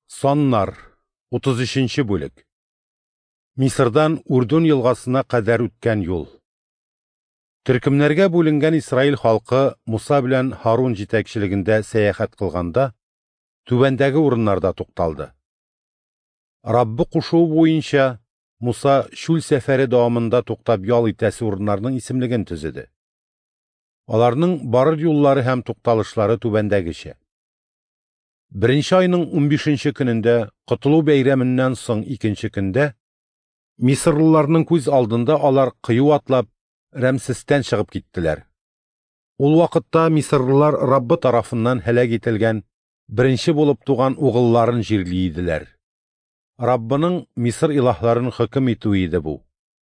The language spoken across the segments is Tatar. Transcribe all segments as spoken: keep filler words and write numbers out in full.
Саннар, утыз өченче бүлек. Мисырдан Үрдүн елгасына кадәр үткән юл. Төркемнәргә бүленгән Исраил халкы Муса белән Харун җитәкчелегендә сәяхәт кылганда, түбәндәге урыннарда тукталды. Раббы кушуы буенча, Муса шул сәфәре дәвамында туктап ял итәсе урыннарның исемлеген төзеде. Аларның барыр юллары һәм тукталышлары түбәндәгечә. Беренче айның ун бишенче көнендә, Котылу бәйрәменнән соң икенче көндә, Мисырлыларның күз алдында алар кыю атлап Рәмсестән чыгып киттеләр. Ул вакытта Мисырлылар Раббы тарафыннан һәлак ителгән беренче булып туган угылларын җирли иделәр. Раббының Мисыр илаһларын хөкем итүе иде бу.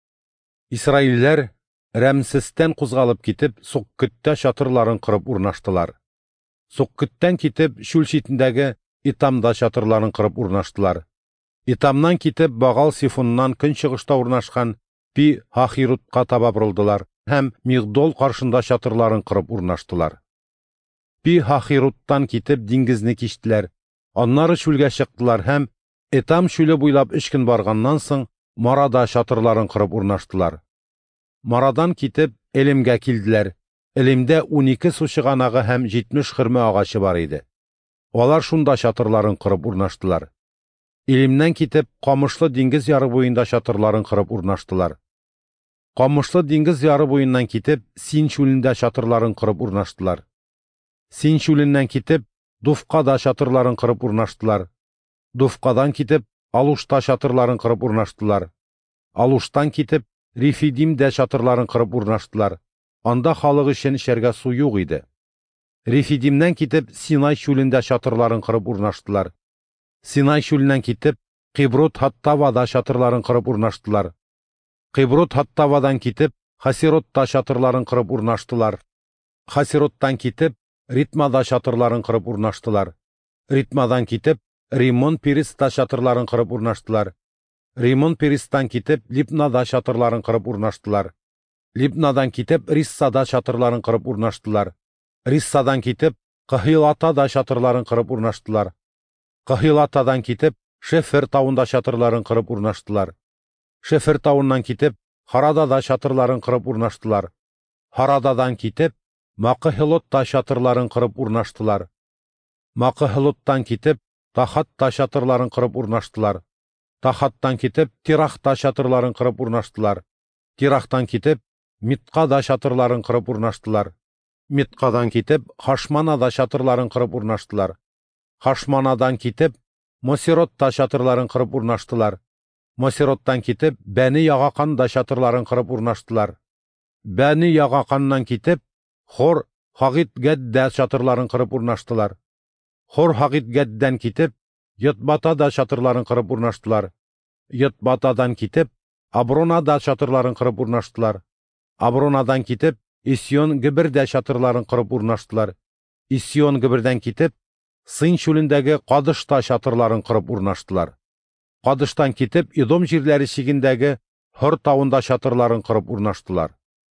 Исраилләр Рәмсестән кузгалып китеп, Суккөттә чатырларын кырып урнаштылар. Суккөттән китеп, шул читендәге Итамда чатырларын кырып урнаштылар. Итамнан китеп, Багал Сифуннан көнчыгышта урнашкан Пи Хахирутка таба борылдылар һәм Мигдол каршында чатырларын кырып урнаштылар. Пи Хахируттан китеп, диңгезне кичтеләр. Аннары чүлгә чыктылар һәм Итам чүле буйлап өч көн барганнан соң Марада чатырларын кырып урнаштылар. Марадан китеп, Элемгә килделәр. Элемдә унике су чыганагы һәм җитмеш хөрмә агачы бар иде. Алар шунда чатырларын кырып урнаштылар. Элемнән китеп, Камышлы диңгез яры буенда чатырларын кырып урнаштылар. Камышлы диңгез яры буеннан китеп, Син чүлендә чатырларын кырып урнаштылар. Син чүленнән китеп, Дуфкада чатырларын кырып урнаштылар. Дуфкадан китеп, Алушта чатырларын кырып урнаштылар. Алуштан китеп, Рифидимдә чатырларын кырып урнаштылар. Анда халык өчен эчәргә су юк иде. Рифидимнән китеп, Синай чүлендә чатырларын кырып урнаштылар. Синай чүленнән китеп, Киброт Хаттавада чатырларын кырып урнаштылар. Киброт Хаттавадан китеп, Хасиротта чатырларын кырып урнаштылар. Хасироттан китеп, Ритмада чатырларын кырып урнаштылар. Ритмадан китеп, Римон Периста чатырларын кырып урнаштылар. Римон Перистан китеп, Либнада чатырларын кырып урнаштылар. Либнадан китеп, Риссада чатырларын кырып урнаштылар. Риссадан китеп, Кахилатада чатырларын кырып урнаштылар. Кахилатадан китеп, Шефер тауында чатырларын кырып урнаштылар. Шефер тауыннан китеп, Харадада чатырларын кырып урнаштылар. Харададан китеп, Макахилотта чатырларын кырып урнаштылар. Макахилоттан китеп, Тахатта чатырларын кырып урнаштылар. Тахаттан китеп, Тирахта чатырларын кырып урнаштылар. Тирахтан китеп, Миткада чатырларын кырып урнаштылар. Миткадан китеп, Хашманада чатырларын кырып урнаштылар. Хашманадан китеп, Мосиротта чатырларын кырып урнаштылар. Мосироттан китеп, Бәни Ягаканда чатырларын кырып урнаштылар. Бәни Ягаканнан китеп, Хор Хагит-Гәддә чатырларын кырып урнаштылар. Хор Хагит-Гәддән китеп, Йотбатада чатырларын кырып урнаштылар. Йотбатадан китеп, Абронада чатырларын кырып урнаштылар. Абронадан китеп, Исьон-Гибердә чатырларын кырып урнаштылар. Исьон-Гибердән китеп, Син чүлендәге Кадышта чатырларын кырып урнаштылар. Кадыштан китеп, Идом җирләре чигендәге Хор тауында чатырларын кырып урнаштылар.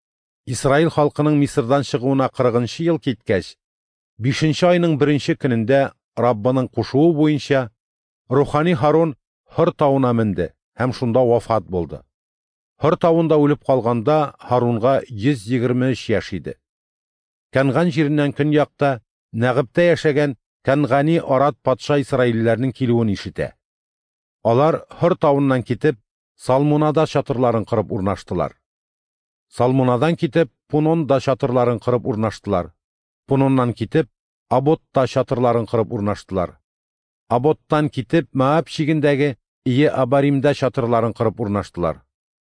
Исраил халкының Мисырдан чыгуына кырыгынчы ел киткәч, бишенче айның беренче көнендә Раббының кушуы буенча Рухани Харун Хор тауына менде һәм шунда вафат булды. Хор тауында үлеп калганда Харунга йөз егерме өч яшь иде. Кәнган җиреннән көньякта Нәгыптә яшәгән Кәнгани Арат патша Исраилләрнең килүен ишетә. Алар Хор тауыннан китеп, Салмунада чатырларын кырып урнаштылар. Салмунадан китеп, Пунонда чатырларын кырып урнаштылар. Пуноннан китеп, Аботта чатырларын кырып урнаштылар. Аботтан китеп, Маап чигендәге Ие Абаримдә чатырларын кырып урнаштылар.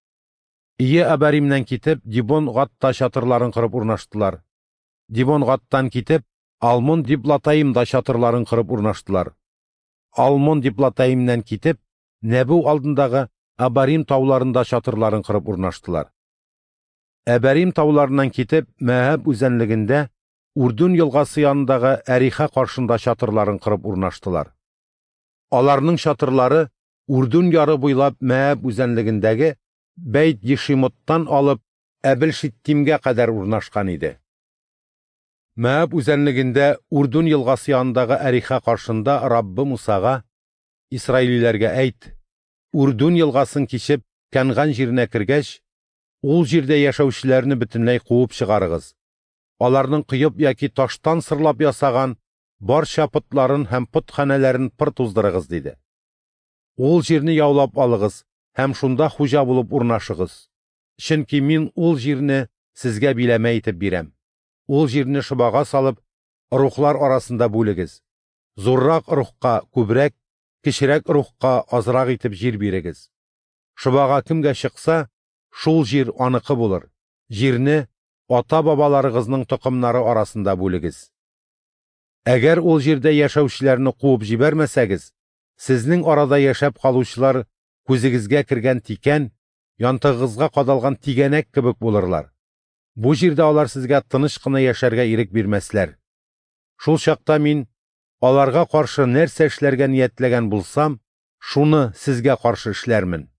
Ие Абаримнән китеп, Дибон-Гатта чатырларын кырып урнаштылар. Дибон-Гаттан китеп, Алмон-Диблатаимда чатырларын кырып урнаштылар. Алмон-Диблатаимнән китеп, Нәбү алдындагы Абарим тауларында чатырларын кырып урнаштылар. Абарим тауларынан китеп, Мәһәб үзәнлегендә Үрдүн елгасы янындагы Әриха каршында чатырларын кырып урнаштылар. Аларның чатырлары Үрдүн яры буйлап Мәһәб үзәнлегендәге Бәйт-Ешимоттан алып Әбел-Шиттимгә кадәр урнашкан иде. Мәәб үзәнлегендә Үрдүн елгасы янындагы Әриха каршында Раббы Мусага Исраилләргә әйт, Үрдүн елгасын кичеп, Кәнган җиренә кергәч, ул җирдә яшәүчеләрне бөтенләй куып чыгарыгыз. Аларның кыйып яки таштан сырлап ясаган барча пытларын һәм пытханәләрен пыр туздырыгыз, диде. Ул җирне яулап алыгыз һәм шунда хуҗа булып урнашыгыз. Чөнки мин ул җирне сезгә биләмә итеп бирәм. Ул җирне шыбага салып, рухлар арасында бүлегез. Зуррак рухка күбрәк, кечерәк рухка азрак итеп җир бирегез. Шыбага кемгә чыкса, шул җир аныкы булыр. Җирне ата-бабаларыгызның токымнары арасында бүлегез. Әгәр ул җирдә яшәүчеләрне куып җибәрмәсәгез, сезнең арада яшәп калучылар күзегезгә кергән тикән, янтыгыгызга кадалган тигәнәк кебек булырлар. Бу җирдә алар сезгә тыныч кына яшәргә ирек бирмәсләр. Шул чакта мин аларга каршы нәрсә эшләргә ниятләгән булсам, шуны сезгә каршы эшләрмен.